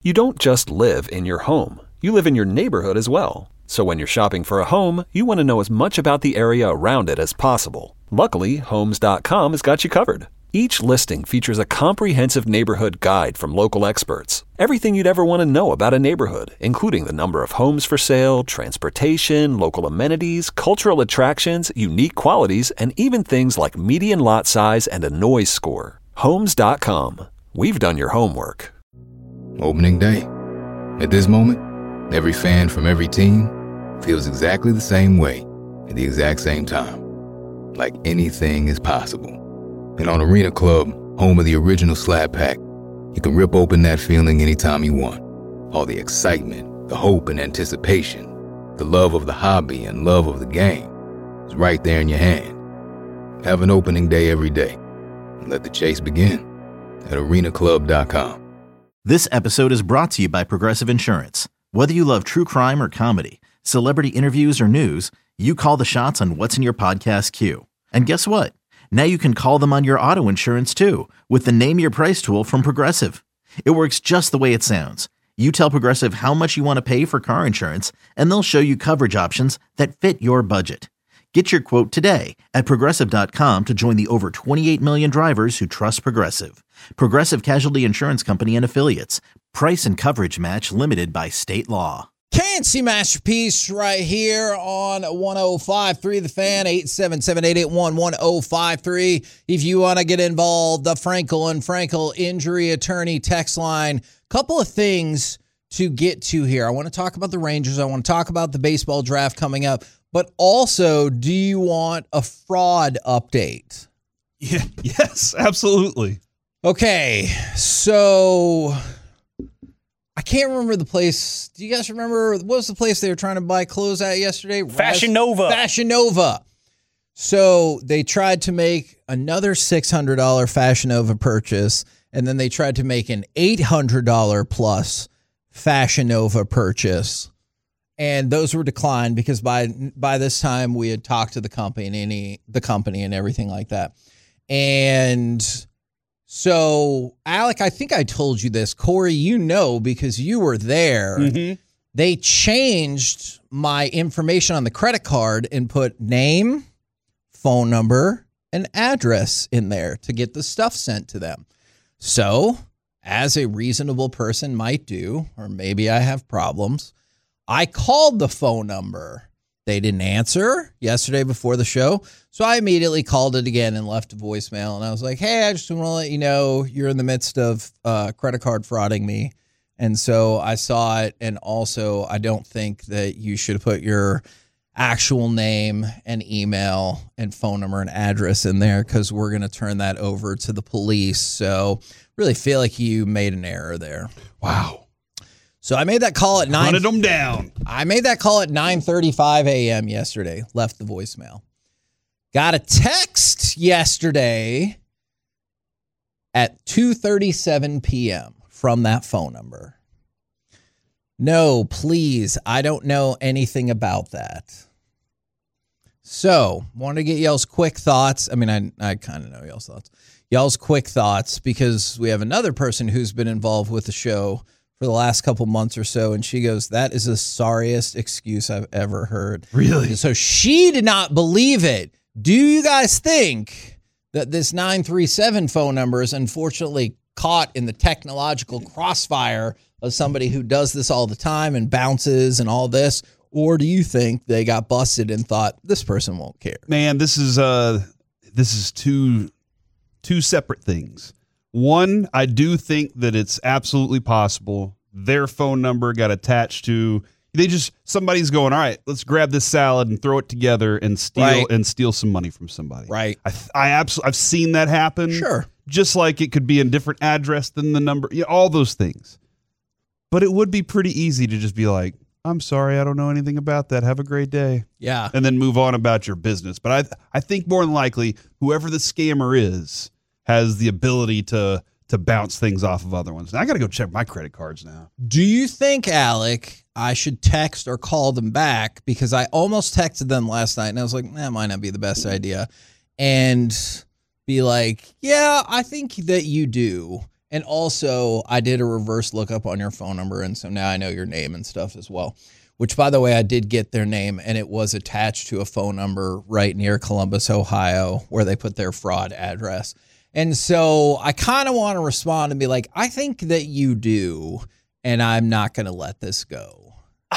You don't just live in your home. You live in your neighborhood as well. So when you're shopping for a home, you want to know as much about the area around it as possible. Luckily, Homes.com has got you covered. Each listing features a comprehensive neighborhood guide from local experts. Everything you'd ever want to know about a neighborhood, including the number of homes for sale, transportation, local amenities, cultural attractions, unique qualities, and even things like median lot size and a noise score. Homes.com. We've done your homework. Opening day. At this moment, every fan from every team feels exactly the same way at the exact same time. Like anything is possible. And on Arena Club, home of the original Slab Pack, you can rip open that feeling anytime you want. All the excitement, the hope and anticipation, the love of the hobby and love of the game is right there in your hand. Have an opening day every day. And let the chase begin at arenaclub.com. This episode is brought to you by Progressive Insurance. Whether you love true crime or comedy, celebrity interviews or news, you call the shots on what's in your podcast queue. And guess what? Now you can call them on your auto insurance too with the Name Your Price tool from Progressive. It works just the way it sounds. You tell Progressive how much you want to pay for car insurance, and they'll show you coverage options that fit your budget. Get your quote today at Progressive.com to join the over 28 million drivers who trust Progressive. Progressive Casualty Insurance Company and Affiliates. Price and coverage match limited by state law. K&C Masterpiece right here on 105.3 The Fan, 877-881-1053. If you want to get involved, the Frankel and Frankel Injury Attorney text line. Couple of things to get to here. I want to talk about the Rangers. I want to talk about the baseball draft coming up. But also, do you want a fraud update? Yeah, yes, absolutely. Okay, so I can't remember the place. Do you guys remember what was the place they were trying to buy clothes at yesterday? Fashion Nova. Fashion Nova. So they tried to make another $600 Fashion Nova purchase, and then they tried to make an $800 plus Fashion Nova purchase. And those were declined because by this time we had talked to the company and everything like that. And so, Alec, I think I told you this. Corey, you know, because you were there. Mm-hmm. They changed my information on the credit card and put name, phone number, and address in there to get the stuff sent to them. So, as a reasonable person might do, or maybe I have problems, I called the phone number. They didn't answer yesterday before the show. So I immediately called it again and left a voicemail. And I was like, hey, I just want to let you know you're in the midst of credit card frauding me. And so I saw it. And also, I don't think that you should put your actual name and email and phone number and address in there because we're going to turn that over to the police. So really feel like you made an error there. Wow. So I made that call at 9. Hunted them down. I made that call at 9:35 a.m. yesterday. Left the voicemail. Got a text yesterday at 2:37 p.m. from that phone number. No, please. I don't know anything about that. So, want to get y'all's quick thoughts. I mean, I kind of know y'all's thoughts. Y'all's quick thoughts because we have another person who's been involved with the show for the last couple months or so, and she goes, that is the sorriest excuse I've ever heard. Really? So she did not believe it. Do you guys think that this 937 phone number is unfortunately caught in the technological crossfire of somebody who does this all the time and bounces and all this? Or do you think they got busted and thought, this person won't care? Man, this is two separate things. One, I do think that it's absolutely possible their phone number got attached to. Somebody's going, all right, let's grab this salad and throw it together and steal some money from somebody. Right. I've seen that happen. Sure. Just like it could be a different address than the number, all those things. But it would be pretty easy to just be like, I'm sorry, I don't know anything about that. Have a great day. Yeah. And then move on about your business. But I think more than likely, whoever the scammer is has the ability to bounce things off of other ones. Now, I got to go check my credit cards now. Do you think, Alec, I should text or call them back? Because I almost texted them last night, and I was like, that might not be the best idea. And be like, yeah, I think that you do. And also, I did a reverse lookup on your phone number, and so now I know your name and stuff as well. Which, by the way, I did get their name, and it was attached to a phone number right near Columbus, Ohio, where they put their fraud address. And so I kind of want to respond and be like, I think that you do, and I'm not going to let this go.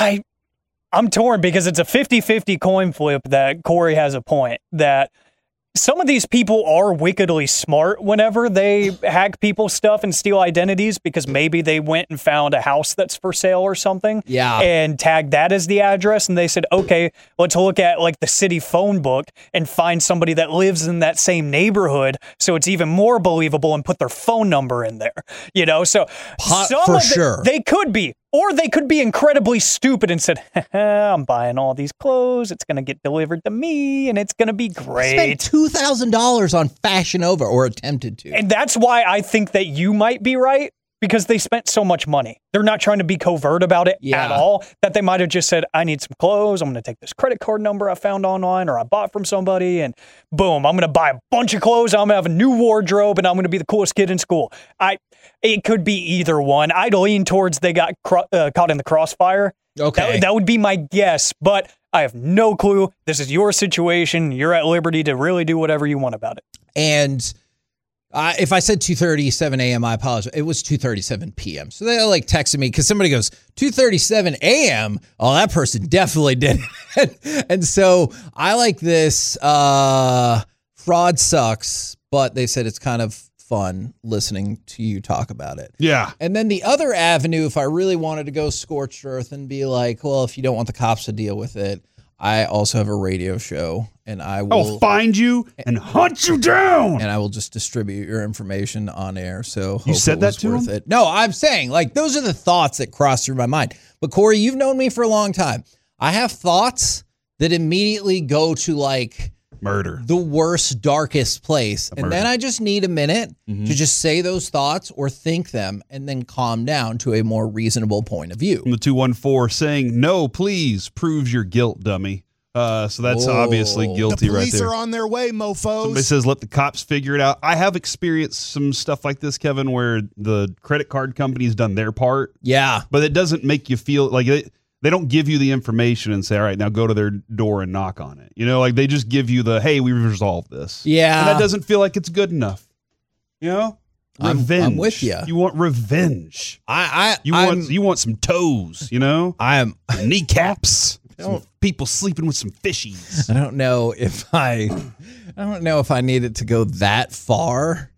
I'm torn because it's a 50-50 coin flip that Corey has a point that some of these people are wickedly smart whenever they hack people's stuff and steal identities because maybe they went and found a house that's for sale or something. Yeah. And tagged that as the address. And they said, okay, let's look at like the city phone book and find somebody that lives in that same neighborhood. So it's even more believable and put their phone number in there, you know? So for sure. They could be. Or they could be incredibly stupid and said, I'm buying all these clothes. It's going to get delivered to me, and it's going to be great. Spent $2,000 on Fashion Nova, or attempted to. And that's why I think that you might be right, because they spent so much money. They're not trying to be covert about it at all, that they might have just said, I need some clothes. I'm going to take this credit card number I found online or I bought from somebody, and boom, I'm going to buy a bunch of clothes. I'm going to have a new wardrobe, and I'm going to be the coolest kid in school. It could be either one. I'd lean towards they got caught in the crossfire. Okay. That would be my guess, but I have no clue. This is your situation. You're at liberty to really do whatever you want about it. And if I said 2:37 a.m., I apologize. It was 2:37 p.m. So they like texted me because somebody goes, 2:37 a.m.? Oh, that person definitely did it. And so I like this. Fraud sucks, but they said it's kind of fun listening to you talk about it. Yeah. And then the other avenue, if I really wanted to go scorched earth and be like, well, if you don't want the cops to deal with it, I also have a radio show, and I'll find you and hunt you down. And I will just distribute your information on air. So you said that to him? No, I'm saying like those are the thoughts that cross through my mind. But Corey, you've known me for a long time. I have thoughts that immediately go to like murder, the worst, darkest place. And then I just need a minute to just say those thoughts or think them and then calm down to a more reasonable point of view. From the 214 saying, no, please, proves your guilt, dummy. So that's obviously guilty right there. The police are on their way, mofos. Somebody says, let the cops figure it out. I have experienced some stuff like this, Kevin, where the credit card company's done their part. Yeah. But it doesn't make you feel like they don't give you the information and say, all right, now go to their door and knock on it. You know, like they just give you the, hey, we've resolved this. Yeah. And that doesn't feel like it's good enough. You know? Revenge. I'm with you. You want revenge. You want some toes, you know? Kneecaps. Some people sleeping with some fishies. I don't know if I need it to go that far.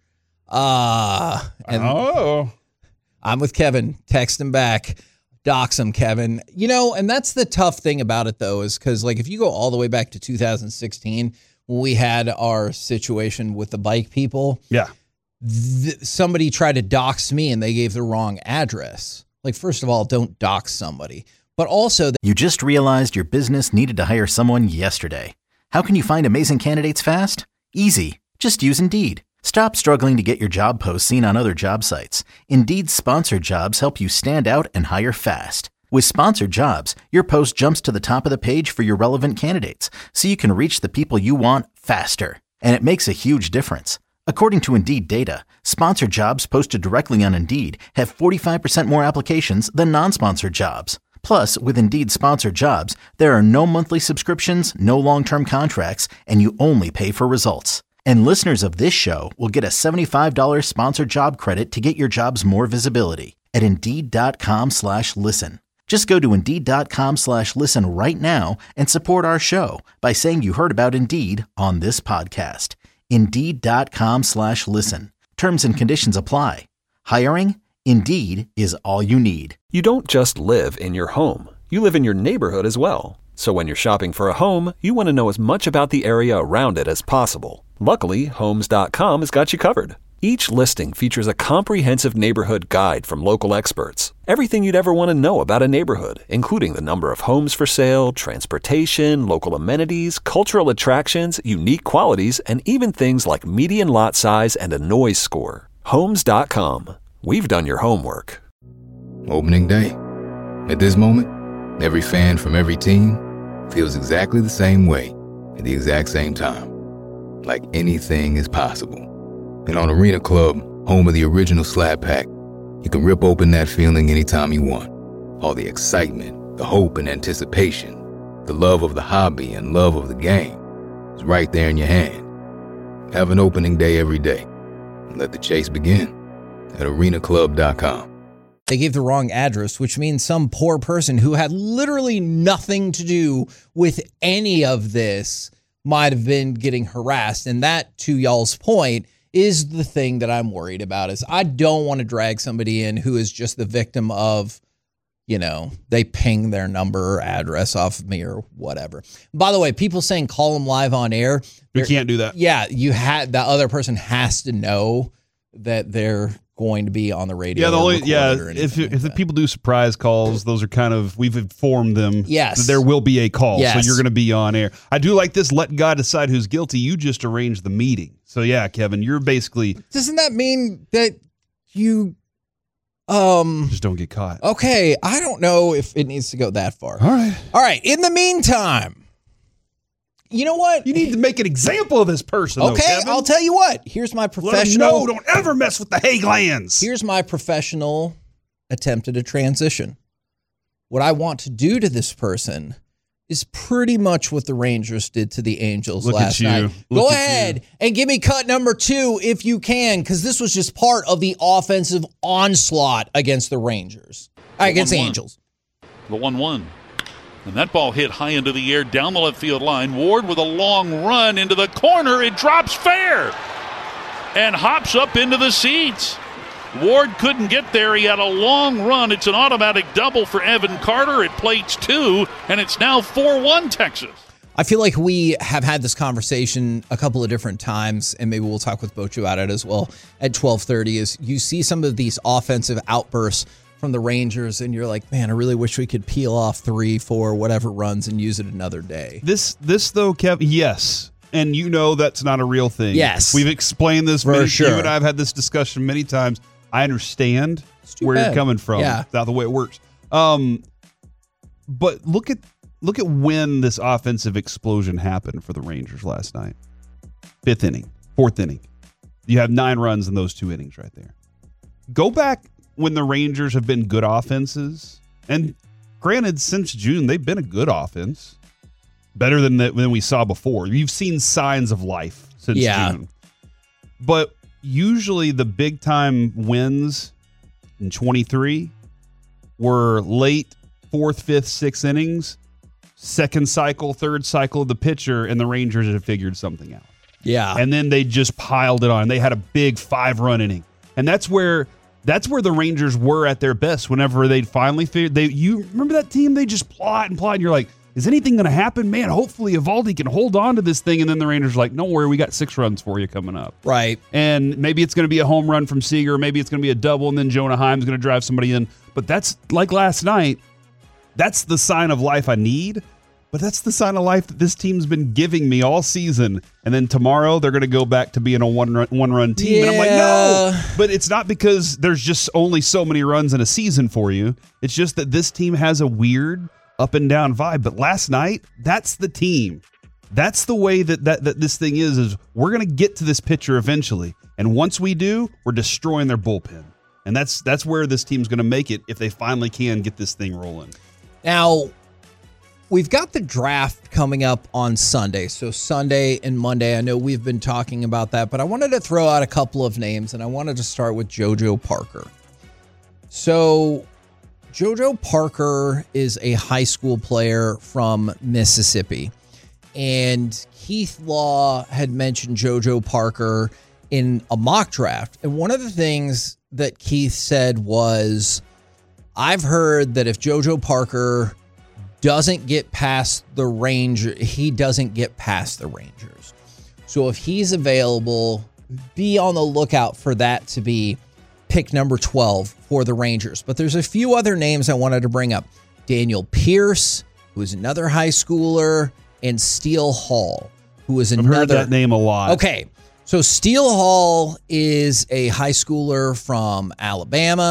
I'm with Kevin. Text him back. Dox him, Kevin. You know, and that's the tough thing about it, though, is because, like, if you go all the way back to 2016, when we had our situation with the bike people, somebody tried to dox me and they gave the wrong address. Like, first of all, don't dox somebody. But also, you just realized your business needed to hire someone yesterday. How can you find amazing candidates fast? Easy. Just use Indeed. Stop struggling to get your job posts seen on other job sites. Indeed's sponsored jobs help you stand out and hire fast. With sponsored jobs, your post jumps to the top of the page for your relevant candidates, so you can reach the people you want faster. And it makes a huge difference. According to Indeed data, sponsored jobs posted directly on Indeed have 45% more applications than non-sponsored jobs. Plus, with Indeed sponsored jobs, there are no monthly subscriptions, no long-term contracts, and you only pay for results. And listeners of this show will get a $75 sponsored job credit to get your jobs more visibility at Indeed.com/listen. Just go to Indeed.com/listen right now and support our show by saying you heard about Indeed on this podcast. Indeed.com/listen. Terms and conditions apply. Hiring? Indeed is all you need. You don't just live in your home. You live in your neighborhood as well. So when you're shopping for a home, you want to know as much about the area around it as possible. Luckily, Homes.com has got you covered. Each listing features a comprehensive neighborhood guide from local experts. Everything you'd ever want to know about a neighborhood, including the number of homes for sale, transportation, local amenities, cultural attractions, unique qualities, and even things like median lot size and a noise score. Homes.com. We've done your homework. Opening day. At this moment, every fan from every team feels exactly the same way at the exact same time. Like anything is possible. And on Arena Club, home of the original Slab Pack. You can rip open that feeling anytime you want. All the excitement, the hope and anticipation, the love of the hobby and love of the game is right there in your hand. Have an opening day every day and let the chase begin at arenaclub.com. They gave the wrong address, which means some poor person who had literally nothing to do with any of this might have been getting harassed. And that, to y'all's point, is the thing that I'm worried about. Is I don't want to drag somebody in who is just the victim of, they ping their number or address off of me or whatever. By the way, people saying call them live on air. You can't do that. Yeah, the other person has to know that they're going to be on the radio. If the people do surprise calls, those are kind of, we've informed them that there will be a call, yes. So you're going to be on air. I do like this, let God decide who's guilty. You just arranged the meeting. So yeah, Kevin, you're basically... Doesn't that mean that you... just don't get caught. Okay, I don't know if it needs to go that far. All right. In the meantime, you know what? You need to make an example of this person, okay, though, Kevin. I'll tell you what. Here's my professional... Let them know, don't ever mess with the hay glands. Here's my professional attempt at a transition. What I want to do to this person is pretty much what the Rangers did to the Angels last night. Go ahead and give me cut number 2 if you can, because this was just part of the offensive onslaught against the Rangers. Against the Angels. The 1-1. And that ball hit high into the air down the left field line. Ward with a long run into the corner. It drops fair and hops up into the seats. Ward couldn't get there. He had a long run. It's an automatic double for Evan Carter. It plates 2, and it's now 4-1 Texas. I feel like we have had this conversation a couple of different times, and maybe we'll talk with Bocho about it as well at 12:30, is you see some of these offensive outbursts from the Rangers, and you're like, man, I really wish we could peel off 3, 4, whatever runs and use it another day. This though, Kev, yes. And that's not a real thing. Yes. We've explained this. For sure. You and I have had this discussion many times. I understand where you're coming from. Yeah. That's the way it works. But look at when this offensive explosion happened for the Rangers last night. 5th inning, 4th inning. You have 9 runs in those 2 innings right there. Go back when the Rangers have been good offenses, and granted, since June, they've been a good offense. Better than we saw before. You've seen signs of life since June. But usually the big time wins in 23 were late 4th, 5th, 6th innings, second cycle, third cycle of the pitcher, and the Rangers had figured something out. Yeah. And then they just piled it on. They had a big 5-run inning. And that's where the Rangers were at their best whenever they finally figured. You remember that team? They just plot, and you're like, is anything going to happen? Man, hopefully Eovaldi can hold on to this thing. And then the Rangers are like, don't worry, we got 6 runs for you coming up. Right. And maybe it's going to be a home run from Seager. Maybe it's going to be a double, and then Jonah Heim's going to drive somebody in. But that's, like last night, that's the sign of life I need. But that's the sign of life that this team's been giving me all season. And then tomorrow they're going to go back to being a one-run team. Yeah. And I'm like, no. But it's not because there's just only so many runs in a season for you. It's just that this team has a weird up and down vibe. But last night, that's the team. That's the way that this thing is we're going to get to this pitcher eventually. And once we do, we're destroying their bullpen. And that's where this team's going to make it if they finally can get this thing rolling. Now, we've got the draft coming up on Sunday. So Sunday and Monday, I know we've been talking about that, but I wanted to throw out a couple of names, and I wanted to start with JoJo Parker. So JoJo Parker is a high school player from Mississippi, and Keith Law had mentioned JoJo Parker in a mock draft. And one of the things that Keith said was, I've heard that if JoJo Parker doesn't get past the Rangers, he doesn't get past the Rangers. So if he's available, be on the lookout for that to be pick number 12 for the Rangers. But there's a few other names I wanted to bring up. Daniel Pierce, who is another high schooler, and Steele Hall, who is another. I've heard that name a lot. Okay. So Steele Hall is a high schooler from Alabama.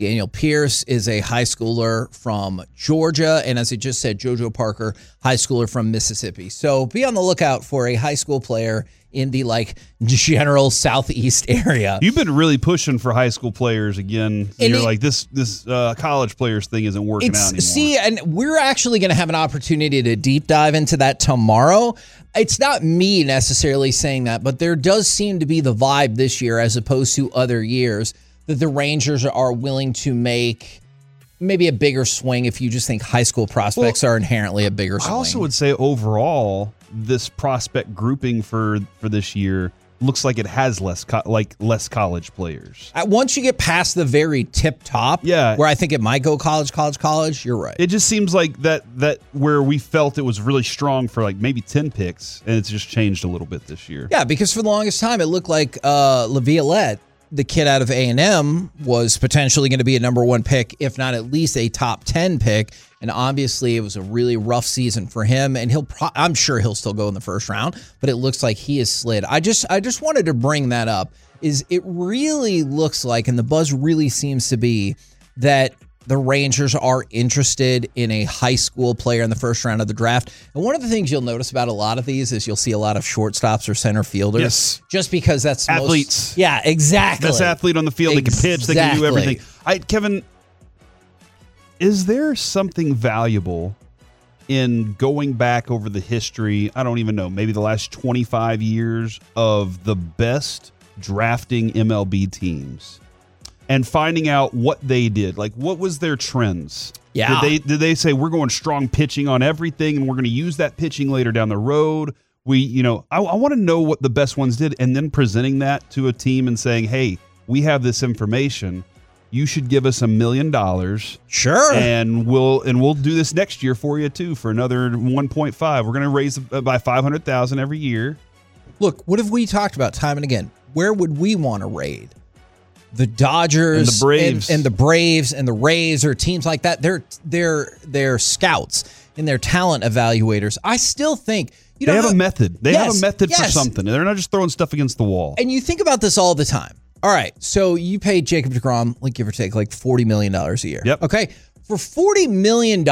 Daniel Pierce is a high schooler from Georgia. And as I just said, JoJo Parker, high schooler from Mississippi. So be on the lookout for a high school player in the general Southeast area. You've been really pushing for high school players again. And you're like, this college players thing isn't working out anymore. See, and we're actually going to have an opportunity to deep dive into that tomorrow. It's not me necessarily saying that, but there does seem to be the vibe this year as opposed to other years that the Rangers are willing to make maybe a bigger swing if you just think high school prospects are inherently a bigger swing. I also would say overall, this prospect grouping for this year looks like it has less college players. Once you get past the very tip top, where I think it might go college, you're right. It just seems like that where we felt it was really strong for like maybe 10 picks, and it's just changed a little bit this year. Yeah, because for the longest time, it looked like Laviolette, the kid out of A&M, was potentially going to be a number one pick, if not at least a top 10 pick. And obviously, it was a really rough season for him. And I'm sure he'll still go in the first round, but it looks like he is slid. I just wanted to bring that up. It really looks like, and the buzz really seems to be, that the Rangers are interested in a high school player in the first round of the draft. And one of the things you'll notice about a lot of these is you'll see a lot of shortstops or center fielders. Yes. Just because that's athletes. Yeah, exactly. Best athlete on the field. They can pitch. They can do everything. Kevin, is there something valuable in going back over the history, I don't even know, maybe the last 25 years of the best drafting MLB teams, and finding out what they did? Like, what was their trends? Yeah. Did they say, we're going strong pitching on everything, and we're going to use that pitching later down the road? I want to know what the best ones did, and then presenting that to a team and saying, hey, we have this information. You should give us $1 million. Sure. And we'll do this next year for you too, for another 1.5. We're going to raise by $500,000 every year. Look, what have we talked about time and again? Where would we want to raid? The Dodgers and the Braves and the Braves and the Rays, or teams like that. They're scouts and they're talent evaluators. I still think they have a method. They have a method for something. They're not just throwing stuff against the wall. And you think about this all the time. All right, so you pay Jacob deGrom, give or take, $40 million a year. Yep. Okay, for $40 million,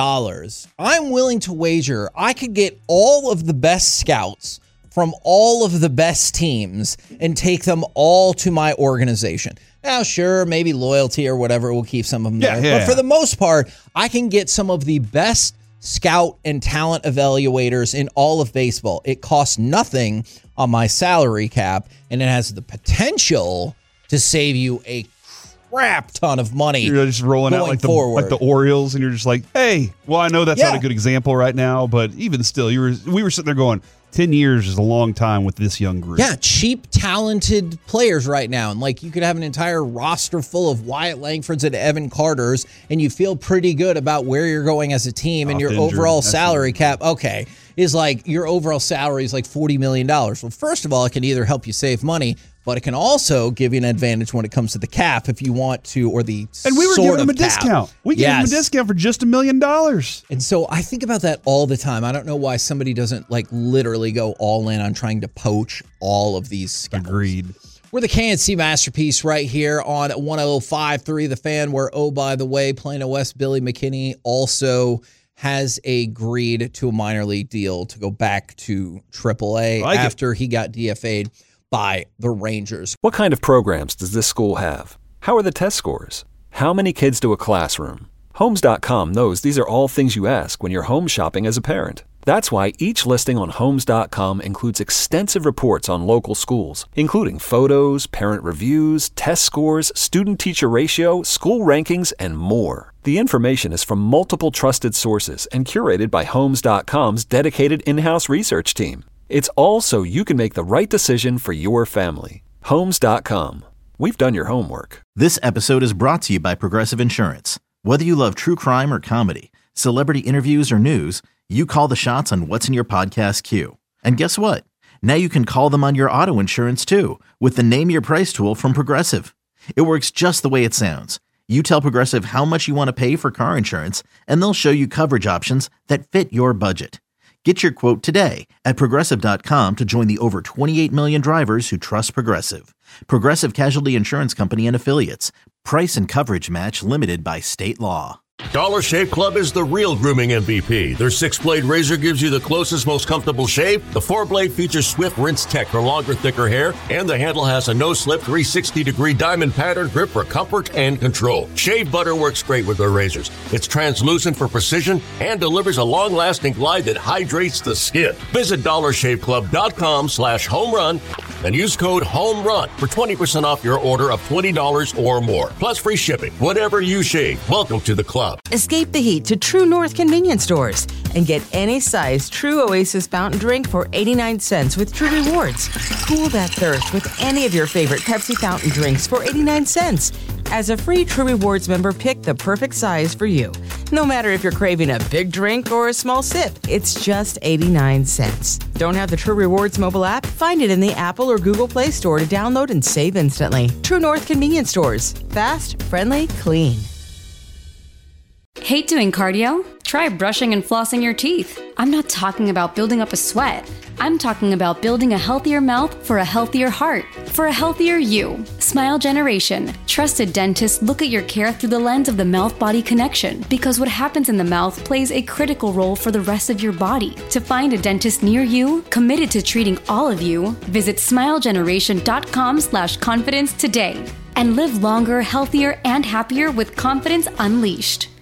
I'm willing to wager I could get all of the best scouts from all of the best teams and take them all to my organization. Now, sure, maybe loyalty or whatever will keep some of them there. But for the most part, I can get some of the best scout and talent evaluators in all of baseball. It costs nothing on my salary cap, and it has the potential to save you a crap ton of money. You're just rolling out like the Orioles, and you're just like, hey, well, I know that's not a good example right now, but even still, we were sitting there going, 10 years is a long time with this young group. Yeah, cheap, talented players right now. And you could have an entire roster full of Wyatt Langfords and Evan Carters, and you feel pretty good about where you're going as a team, and your overall salary cap, is your overall salary is $40 million. Well, first of all, it can either help you save money, but it can also give you an advantage when it comes to the cap if you want to, or the and we were giving them a discount. We gave them a discount for just $1 million. And so I think about that all the time. I don't know why somebody doesn't literally go all in on trying to poach all of these scouts. Agreed. We're the KNC Masterpiece right here on 105.3 The Fan, where, oh, by the way, Plano West Billy McKinney also has agreed to a minor league deal to go back to AAA after he got DFA'd by the Rangers. What kind of programs does this school have? How are the test scores? How many kids do a classroom? Homes.com knows these are all things you ask when you're home shopping as a parent. That's why each listing on Homes.com includes extensive reports on local schools, including photos, parent reviews, test scores, student-teacher ratio, school rankings, and more. The information is from multiple trusted sources and curated by Homes.com's dedicated in-house research team. It's all so you can make the right decision for your family. Homes.com. We've done your homework. This episode is brought to you by Progressive Insurance. Whether you love true crime or comedy, celebrity interviews or news, you call the shots on what's in your podcast queue. And guess what? Now you can call them on your auto insurance too, with the Name Your Price tool from Progressive. It works just the way it sounds. You tell Progressive how much you want to pay for car insurance, and they'll show you coverage options that fit your budget. Get your quote today at Progressive.com to join the over 28 million drivers who trust Progressive. Progressive Casualty Insurance Company and Affiliates. Price and coverage match limited by state law. Dollar Shave Club is the real grooming MVP. Their 6-blade razor gives you the closest, most comfortable shave. The 4-blade features Swift Rinse Tech for longer, thicker hair. And the handle has a no-slip 360-degree diamond pattern grip for comfort and control. Shave butter works great with their razors. It's translucent for precision and delivers a long-lasting glide that hydrates the skin. Visit DollarShaveClub.com/homerun and use code HOMERUN for 20% off your order of $20 or more. Plus free shipping. Whatever you shave, welcome to the club. Escape the heat to True North convenience stores and get any size True Oasis fountain drink for 89 cents with True Rewards. Cool that thirst with any of your favorite Pepsi fountain drinks for 89 cents. As a free True Rewards member, pick the perfect size for you. No matter if you're craving a big drink or a small sip, it's just 89 cents. Don't have the True Rewards mobile app? Find it in the Apple or Google Play Store to download and save instantly. True North convenience stores. Fast, friendly, clean. Hate doing cardio? Try brushing and flossing your teeth. I'm not talking about building up a sweat. I'm talking about building a healthier mouth for a healthier heart, for a healthier you. Smile Generation. Trusted dentists look at your care through the lens of the mouth-body connection, because what happens in the mouth plays a critical role for the rest of your body. To find a dentist near you, committed to treating all of you, visit smilegeneration.com/confidence today and live longer, healthier, and happier with confidence unleashed.